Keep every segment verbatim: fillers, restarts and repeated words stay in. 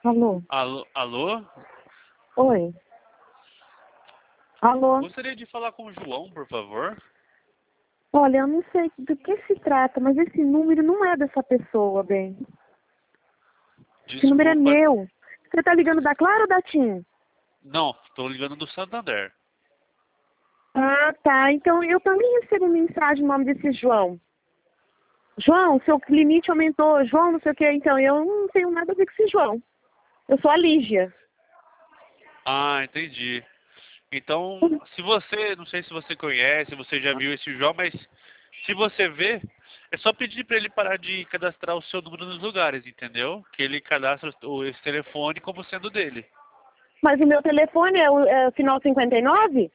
Alô? Alô? Alô? Oi. Alô? Gostaria de falar com o João, por favor. Olha, eu não sei do que se trata, mas esse número não é dessa pessoa, bem. Esse número é Desculpa. meu. Você tá ligando da Clara ou da TIM? Não, estou ligando do Santander. Ah, tá. Então eu também recebo mensagem no nome desse João. João, seu limite aumentou. João, não sei o que. Então eu não tenho nada a ver com esse João. Eu sou a Lígia. Ah, entendi. Então, se você, não sei se você conhece, se você já viu esse João, mas se você vê, é só pedir para ele parar de cadastrar o seu número nos lugares, entendeu? Que ele cadastra o- esse telefone como sendo dele. Mas o meu telefone é o, é o final cinquenta e nove?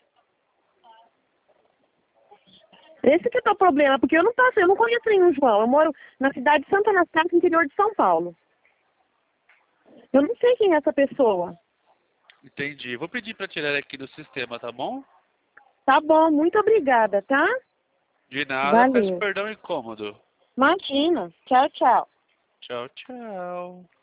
Esse que é o problema, porque eu não passo, eu não conheço nenhum João. Eu moro na cidade de Santa Anastácia, interior de São Paulo. Eu não sei quem é essa pessoa. Entendi. Vou pedir para tirar aqui do sistema, tá bom? Tá bom, muito obrigada, tá? De nada, peço Valeu. perdão incômodo. Imagina. Tchau, tchau. Tchau, tchau.